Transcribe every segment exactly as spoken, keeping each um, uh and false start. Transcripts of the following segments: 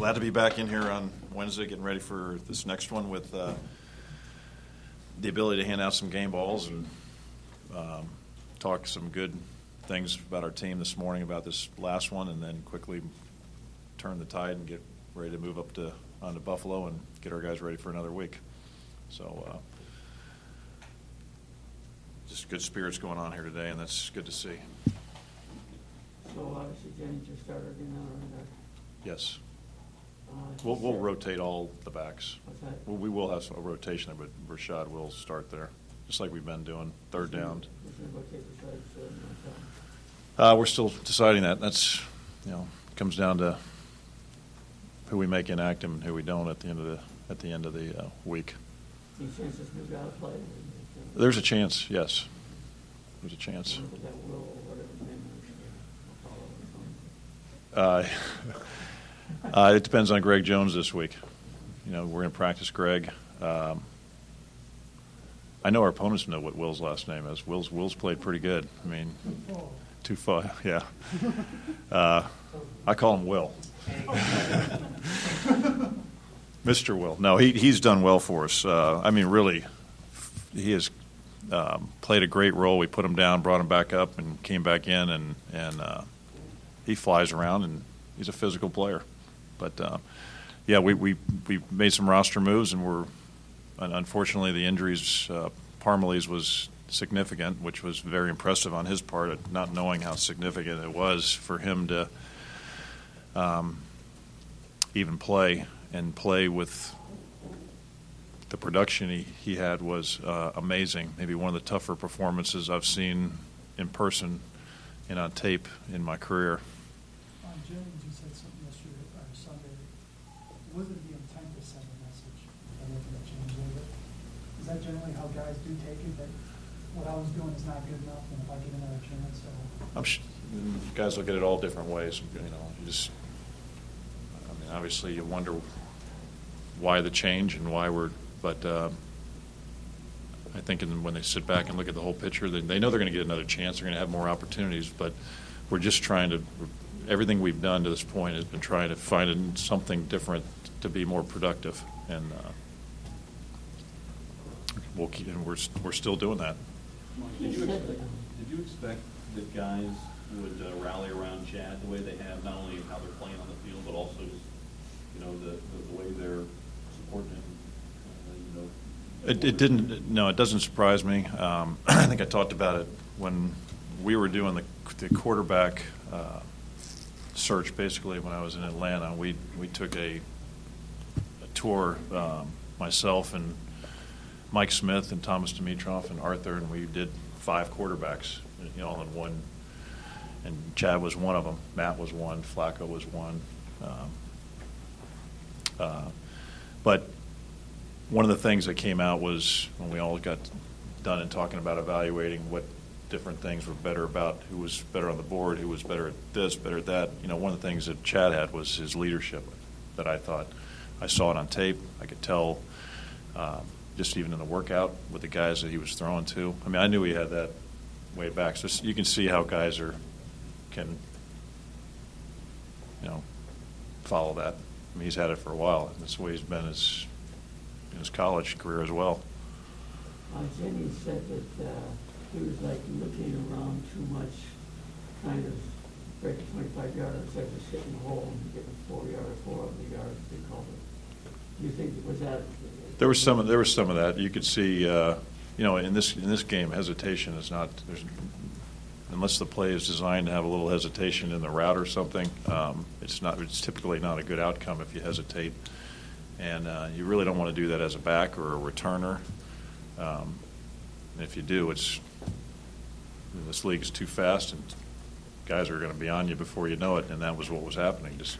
Glad to be back in here on Wednesday, getting ready for this next one with uh, the ability to hand out some game balls and um, talk some good things about our team this morning about this last one, and then quickly turn the tide and get ready to move up to on to Buffalo and get our guys ready for another week. So uh, just good spirits going on here today, and that's good to see. So obviously Jennings just started in there. Yes. Uh, We'll, we'll rotate all the backs. What's that? Well, we will have a rotation there, but Rashad will start there, just like we've been doing, third down. Who's going to rotate Rashad? So, you know, Uh, we're still deciding that. That's, you know, comes down to who we make inactive and who we don't at the end of the at the end of the uh, week. Any chance this new guy will play? There's a chance, yes. There's a chance. That Will or whatever his name is. I'll follow his name. Uh, uh, it depends on Greg Jones this week. You know, we're going to practice Greg. Um, I know our opponents know what Will's last name is. Will's Will's played pretty good. I mean, too far, yeah. Uh, I call him Will. Mister Will. No, he he's done well for us. Uh, I mean, really, he has um, played a great role. We put him down, brought him back up, and came back in, and and uh, he flies around, and he's a physical player. But uh, yeah, we we we made some roster moves, and we're unfortunately the injuries. Uh, Parmeles was significant, which was very impressive on his part, at not knowing how significant it was for him to um, even play and play with the production he, he had was uh, amazing. Maybe one of the tougher performances I've seen in person and on tape in my career. On Jennings, you said something yesterday or Sunday. Was it the intent to send a message? I'm looking at change a little bit. Is that generally how guys do take it? That what I was doing is not good enough, and if I get another chance, so. I'm sh- guys look at it all different ways. You know, you just. I mean, obviously, you wonder why the change and why we're. But uh, I think in, when they sit back and look at the whole picture, they, they know they're going to get another chance. They're going to have more opportunities. But we're just trying to. Everything we've done to this point has been trying to find something different to be more productive, and uh, we'll keep, and we're we're still doing that. Did you expect, did you expect that guys would uh, rally around Chad the way they have, not only how they're playing on the field, but also just, you know, the, the, the way they're supporting him? Uh, you know, It, it didn't. No, it doesn't surprise me. Um, I think I talked about it when we were doing the, the quarterback uh, search. Basically, when I was in Atlanta, we we took a, a tour, um, myself and Mike Smith and Thomas Dimitroff and Arthur, and we did five quarterbacks, you know, all in one. And Chad was one of them. Matt was one. Flacco was one. Um, uh, but one of the things that came out was when we all got done in talking about evaluating what different things were better about who was better on the board, who was better at this, better at that. You know, one of the things that Chad had was his leadership that I thought I saw it on tape. I could tell. Um, just even in the workout with the guys that he was throwing to. I mean, I knew he had that way back. So you can see how guys are can, you know, follow that. I mean, he's had it for a while. That's the way he's been his, in his college career as well. Uh, Jennings said that uh, he was like looking around too much, kind of breaking twenty-five yards instead of just hitting the hole and getting four yards, four of the yards, they called it. Do you think, was that? There was some. There was some of that. You could see, uh, you know, in this in this game, hesitation is not. There's, unless the play is designed to have a little hesitation in the route or something, um, it's not. It's typically not a good outcome if you hesitate, and uh, you really don't want to do that as a back or a returner. Um, and if you do, it's this league is too fast, and guys are going to be on you before you know it. And that was what was happening. Just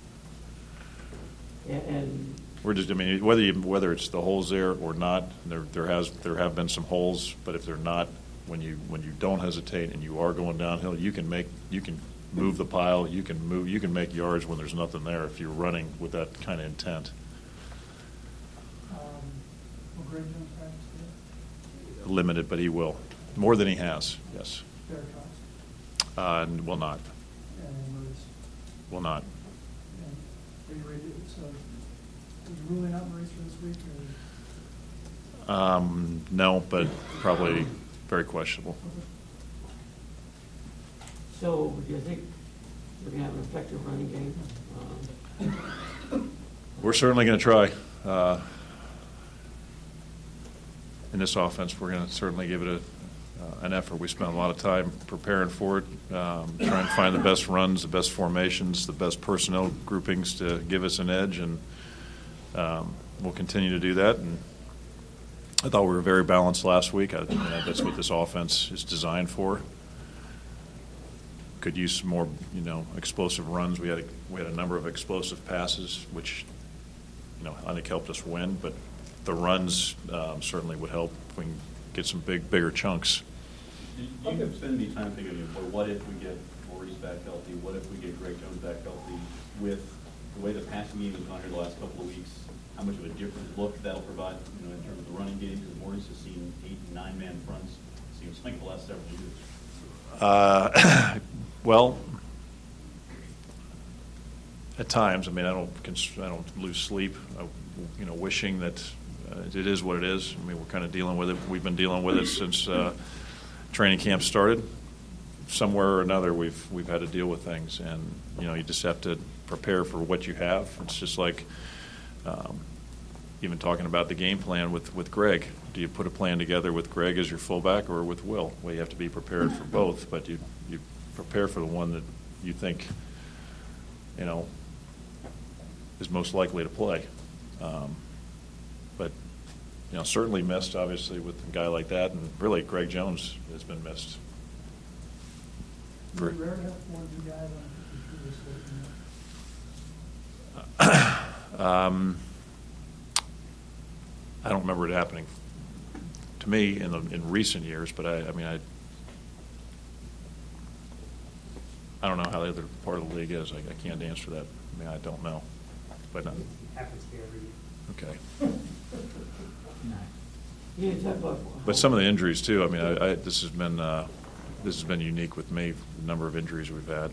And, and We're just, I mean, whether you, whether it's the holes there or not, there there has there have been some holes, but if they're not, when you when you don't hesitate and you are going downhill, you can make you can move the pile, you can move you can make yards when there's nothing there if you're running with that kind of intent. Um, will Greg Jones practice today? Limited, but he will more than he has. Yes. Derek Cox? Uh, and will not. And then Lewis? Will not. And are you ready to So, is ruling out Maurice for this week, or? Um, no, but probably very questionable. So, do you think we're gonna have an effective running game? Um, We're certainly going to try. Uh, in this offense, we're going to certainly give it a, uh, an effort. We spent a lot of time preparing for it, um, trying to find the best runs, the best formations, the best personnel groupings to give us an edge, and um, we'll continue to do that. And I thought we were very balanced last week. I, you know, that's what this offense is designed for. Could use some more, you know, explosive runs. We had a, we had a number of explosive passes, which, you know, I think helped us win. But the runs um, certainly would help if we can get some big, bigger chunks. Do you spend any time thinking, well, what if we get Maurice back healthy? What if we get Greg Jones back healthy? With the way the passing game has gone here the last couple of weeks, how much of a different look that'll provide, you know, in terms of the running game? Because Maurice has seen eight and nine man fronts, it seems like the last several years. Uh, well, at times, I mean, I don't, cons- I don't lose sleep, uh, you know, wishing that uh, it is what it is. I mean, we're kind of dealing with it. We've been dealing with it since uh, training camp started. Somewhere or another, we've we've had to deal with things, and you know, you just have to prepare for what you have. It's just like um, even talking about the game plan with with Greg. Do you put a plan together with Greg as your fullback or with Will? Well, you have to be prepared for both, but you you prepare for the one that you think, you know, is most likely to play. Um, but, you know, certainly missed, obviously, with a guy like that, and really Greg Jones has been missed. Is it rare to have four new guys on the um, I don't remember it happening to me in the, in recent years, but I, I mean, I I don't know how the other part of the league is. I, I can't answer that. I mean, I don't know. But It happens to every year. okay. Yeah, talk about. But some of the injuries too. I mean, I, I this has been uh, this has been unique with me. The number of injuries we've had.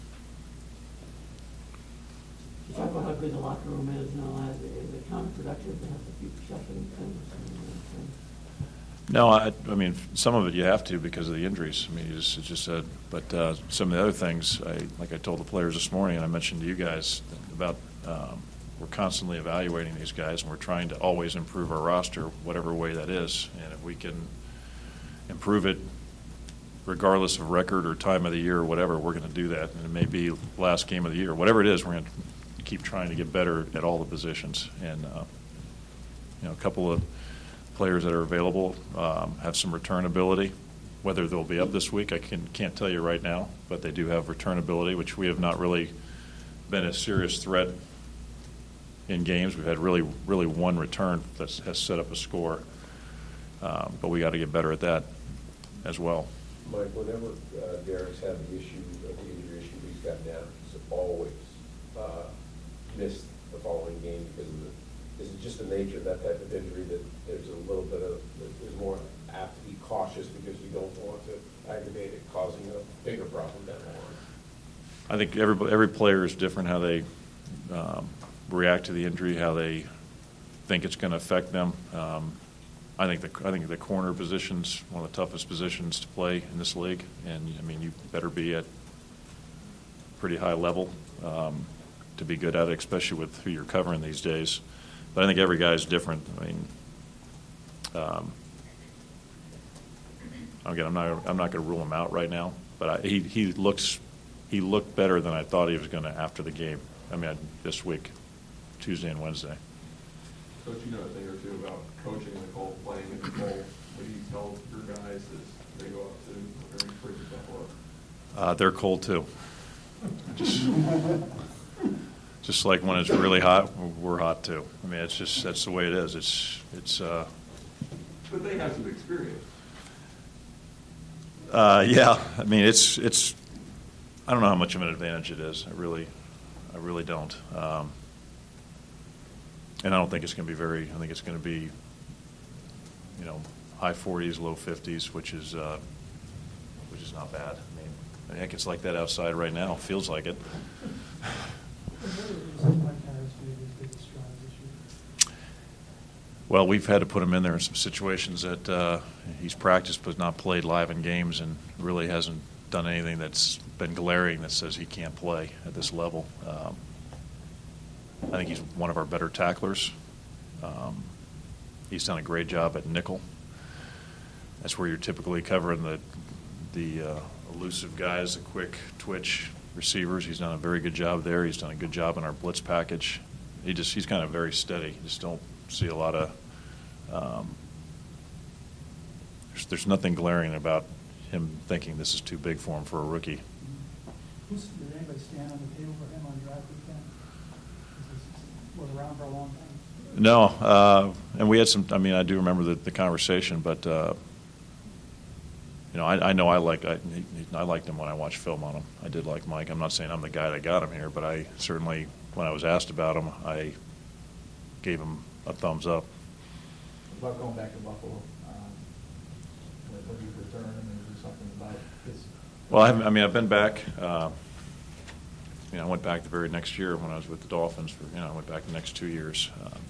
You talk about how good the locker room is and all that. Is it counterproductive to have to keep shuffling things? No, I, I mean, some of it you have to because of the injuries. I mean, you just, it's just said, but uh, some of the other things, I, like I told the players this morning, and I mentioned to you guys about, um, we're constantly evaluating these guys, and we're trying to always improve our roster, whatever way that is. And if we can improve it, regardless of record or time of the year or whatever, we're going to do that. And it may be last game of the year, whatever it is, we're going to keep trying to get better at all the positions. And uh, you know, a couple of players that are available um, have some return ability. Whether they'll be up this week, I can, can't tell you right now, but they do have return ability, which we have not really been a serious threat in games. We've had really, really one return that has set up a score, um, but we got to get better at that as well. Mike, whenever uh, Derek's had the issue, uh, the injury issue he's got down, he's always uh, missed the following game because of the. Is it just the nature of that type of injury that there's a little bit of, there's more apt to be cautious because you don't want to aggravate it, causing a bigger problem down the line? I think every every player is different how they um, react to the injury, how they think it's going to affect them. Um, I think the I think the corner position's one of the toughest positions to play in this league, and I mean you better be at pretty high level um, to be good at it, especially with who you're covering these days. But I think every guy is different. I mean, um, again, I'm not I'm not going to rule him out right now, but I, he he looks he looked better than I thought he was going to after the game. I mean, this week, Tuesday and Wednesday. Coach, you know a thing or two about coaching Nicole, playing in Nicole. What do you tell your guys as they go up to very frequent level? Uh, they're cold too. Just, just like when it's really hot, we're hot too. I mean, it's just that's the way it is. It's it's. Uh, But they have some experience. uh, yeah, I mean, it's it's. I don't know how much of an advantage it is. I really, I really don't. Um, and I don't think it's going to be very. I think it's going to be, you know, high forties, low fifties, which is, uh, which is not bad. I mean, I think it's like that outside right now. Feels like it. What are the reasons why guys maybe Well, we've had to put him in there in some situations that uh, he's practiced but not played live in games, and really hasn't done anything that's been glaring that says he can't play at this level. Um, I think he's one of our better tacklers. Um, he's done a great job at nickel. That's where you're typically covering the the uh, elusive guys, the quick twitch receivers. He's done a very good job there. He's done a good job in our blitz package. He just he's kind of very steady. You just don't see a lot of. Um, there's, there's nothing glaring about him thinking this is too big for him for a rookie. Who's, did anybody stand on the table for him on draft weekend? This was around for a long time. No, uh, and we had some. I mean, I do remember the, the conversation, but uh, you know, I, I know I liked I, he, I liked him when I watched film on him. I did like Mike. I'm not saying I'm the guy that got him here, but I certainly, when I was asked about him, I gave him a thumbs up. About going back to Buffalo, um, when when you return, and there's something about this. Well, I, haven't, I mean, I've been back. Uh, you know, I went back the very next year when I was with the Dolphins. For you know, I went back the next two years. Um,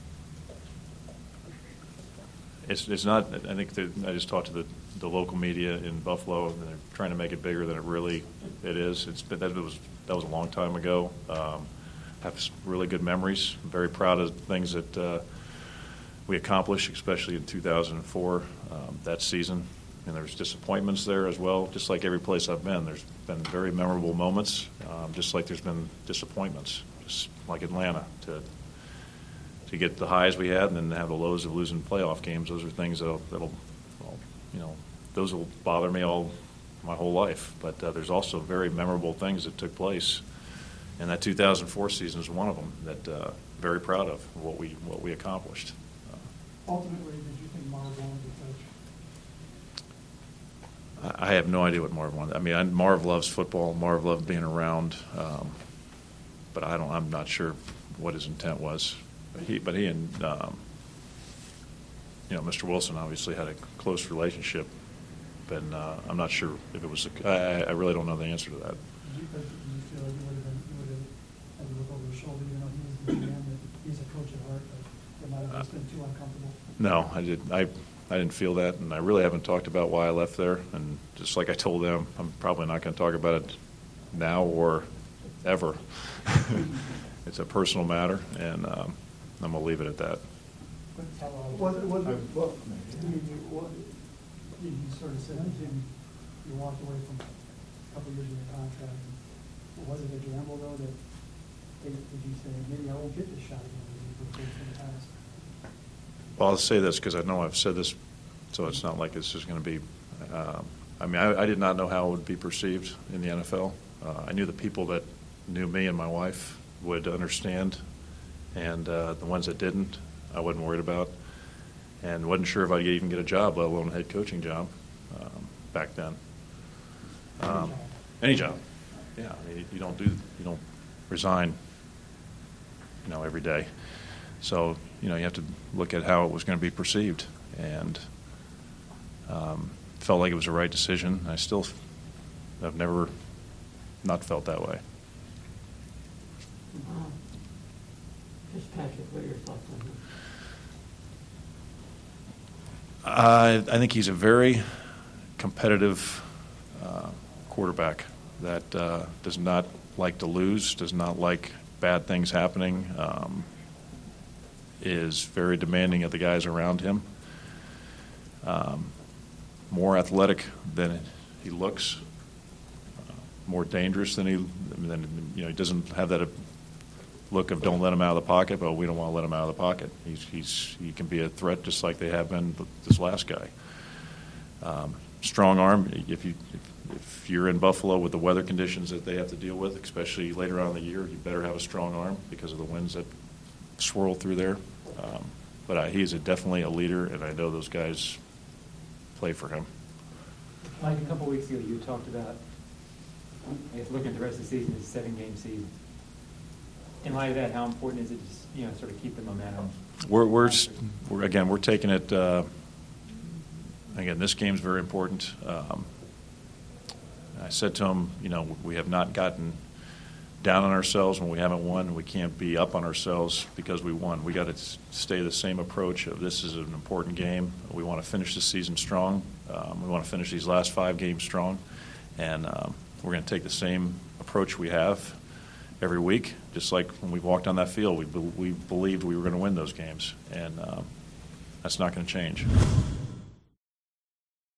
it's it's not. I think that I just talked to the the local media in Buffalo, and they're trying to make it bigger than it really it is. It's been that was that was a long time ago. Um, I have some really good memories. I'm very proud of things that uh, we accomplished, especially in two thousand four, um, that season. And there's disappointments there as well, just like every place I've been. There's been very memorable moments, um, just like there's been disappointments, just like Atlanta. To to get the highs we had and then have the lows of losing playoff games, those are things that'll, that'll well, you know, those will bother me all my whole life. But uh, there's also very memorable things that took place, and that two thousand four season is one of them that uh, very proud of what we what we accomplished. Ultimately, did you think Marv wanted to coach? I have no idea what Marv wanted. I mean, I, Marv loves football. Marv loved being around, um, but I don't. I'm not sure what his intent was. But he, but he and um, you know, Mister Wilson obviously had a close relationship, and uh, I'm not sure if it was. A, I, I really don't know the answer to that. Did you, did you feel like you would have been, you would have had to look over his shoulder, even though he was the G M, that he's a coach at heart, but it might have just been too uncomfortable? No, I did. I I didn't feel that, and I really haven't talked about why I left there. And just like I told them, I'm probably not going to talk about it now or ever. It's a personal matter, and um, I'm going to leave it at that. Was it, was it, well, you, you, what, you you sort of said to him, you walked away from a couple of years of your contract. Was it a gamble, though, that, did you say, maybe I won't get this shot again, as you've been in the past? Well, I'll say this because I know I've said this, so it's not like this is going to be. Um, I mean, I, I did not know how it would be perceived in the N F L. Uh, I knew the people that knew me and my wife would understand, and uh, the ones that didn't, I wasn't worried about, and wasn't sure if I'd even get a job, let alone a head coaching job, um, back then. Um, any job, yeah. I mean, you don't do, you don't resign, you know, every day. So, you know, you have to look at how it was going to be perceived, and um, felt like it was the right decision. I still have never not felt that way. Um, Fitzpatrick, what are your thoughts on him? Uh, I think he's a very competitive uh, quarterback that uh, does not like to lose, does not like bad things happening, um, is very demanding of the guys around him, um, more athletic than he looks, uh, more dangerous than he, than, you know, he doesn't have that look of don't let him out of the pocket, but we don't want to let him out of the pocket. He's, he's, he can be a threat just like they have been with this last guy. Um, strong arm, if, you, if, if you're in Buffalo with the weather conditions that they have to deal with, especially later on in the year, you better have a strong arm because of the winds that swirl through there. Um, but I, he's a, definitely a leader, and I know those guys play for him. Mike, a couple weeks ago, you talked about, I guess, looking at the rest of the season as a seven-game season. In light of that, how important is it to, you know, sort of keep the momentum? We're, we're, we're again, we're taking it. Uh, again, this game's very important. Um, I said to him, you know, we have not gotten down on ourselves when we haven't won. We can't be up on ourselves because we won. We got to stay the same approach of this is an important game. We want to finish the season strong. Um, we want to finish these last five games strong, and um, we're going to take the same approach we have every week. Just like when we walked on that field, we be- we believed we were going to win those games, and um, that's not going to change.